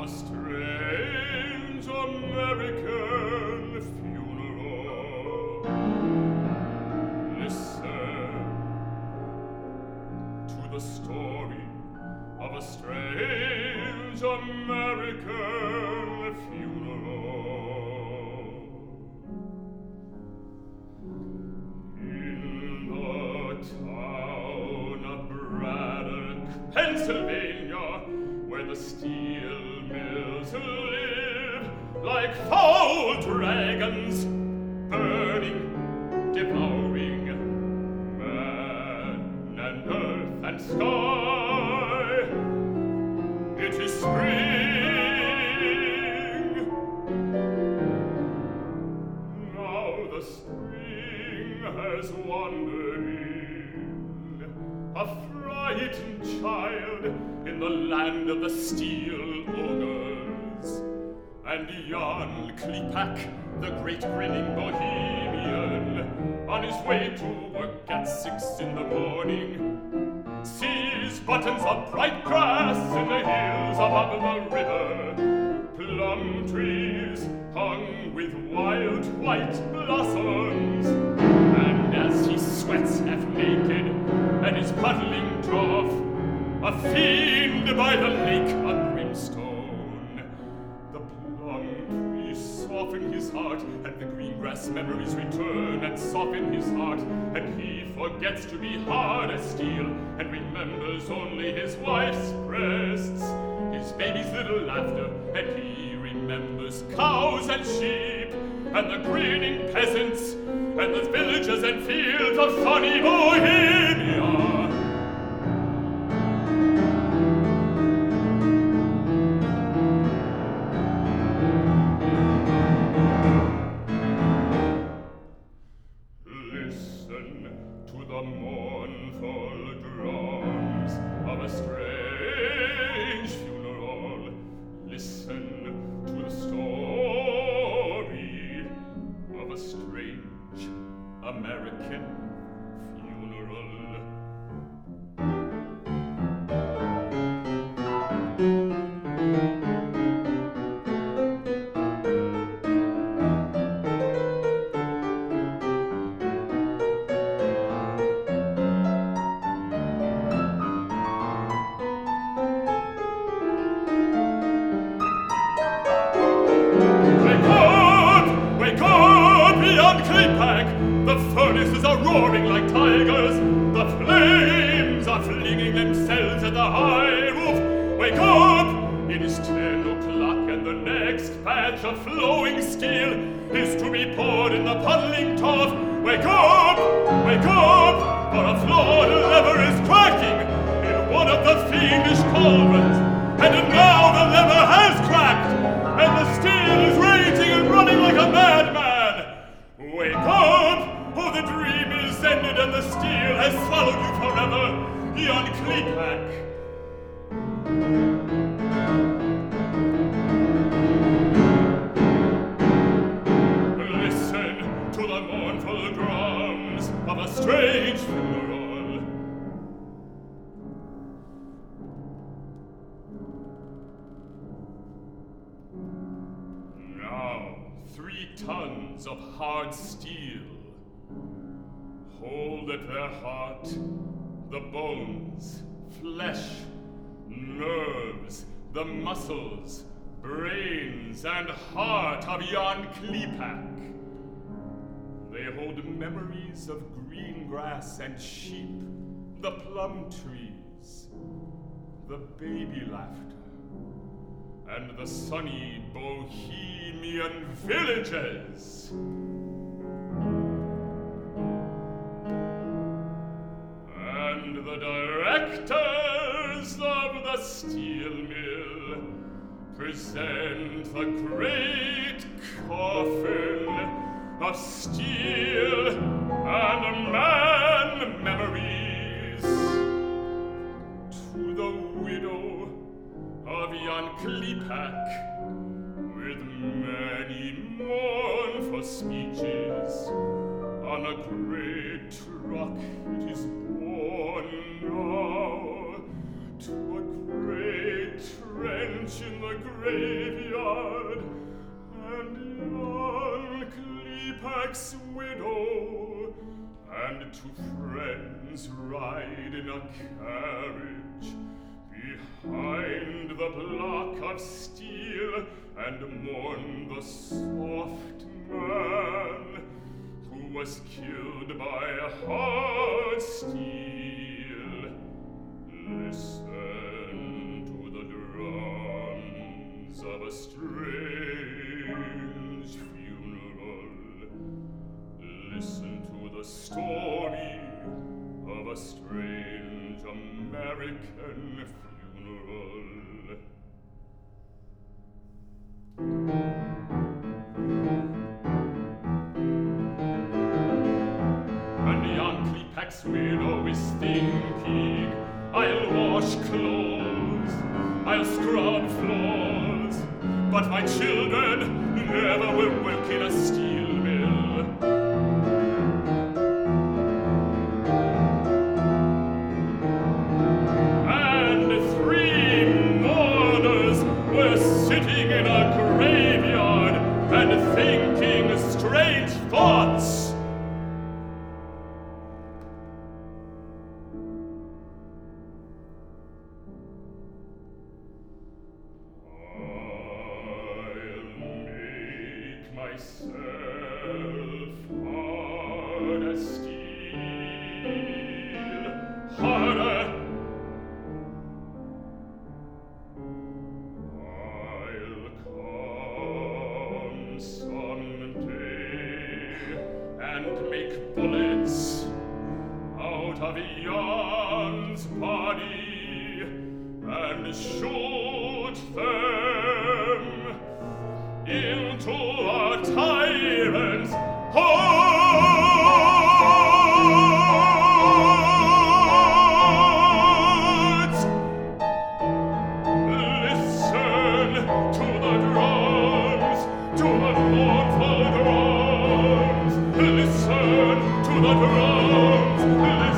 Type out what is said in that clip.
a strange American funeral. Listen to the story of a strange American funeral. In the town of Braddock, Pennsylvania, where the steel mills live like foul dragons, burning, devouring man and earth and sky. It is spring. Now the spring has wandered in, a frightened child in the land of the steel ogres. And Jan Klipak, the great grinning Bohemian, on his way to work at 6 in the morning, sees buttons of bright grass in the hills above the river, plum trees hung with wild white blossoms, and as he sweats half-naked and is puddling trough, a fiend by the lake of brimstone, the plum trees soften his heart, and the green grass memories return and soften his heart, and he forgets to be hard as steel and remembers only his wife's breasts, his baby's little laughter, and he remembers cows and sheep and the grinning peasants and the villages and fields of sunny Bohemia. The mournful drums of a strange funeral. Listen to the story of a strange American funeral. The furnaces are roaring like tigers, the flames are flinging themselves at the high roof. Wake up! It is 10 o'clock, and the next batch of flowing steel is to be poured in the puddling trough. Wake up! Wake up! For a flawed lever is cracking in one of the fiendish cauldrons, and now the lever has cracked, and the steel is raging and running like a madman. Wake up! Oh, the dream is ended and the steel has swallowed you forever, Jan Klipak. Listen to the mournful drums of a strange funeral. Now, 3 tons of hard steel hold at their heart the bones, flesh, nerves, the muscles, brains, and heart of Jan Klipak. They hold memories of green grass and sheep, the plum trees, the baby laughter, and the sunny Bohemian villages. And the directors of the steel mill present the great coffin of steel and man memories to the widow of Jan Klipak, with many mournful speeches. On a great truck it is borne now to a great trench bench in the graveyard, and young Klepak's widow and two friends ride in a carriage behind the block of steel and mourn the soft man who was killed by hard steel. Listen to the drums of a strange funeral. Listen to the story of a strange American funeral. And young Klepak's widow is thinking, I'll wash clothes, I'll scrub floors, but my children never will work in a steel mill. And 3 mourners were sitting in a graveyard and thinking strange thoughts. Myself hard as steel, harder. I'll come someday and make bullets out of Jan's body and shoot them into our tyrant's hearts. Listen to the drums, to the mournful drums. Listen to the drums.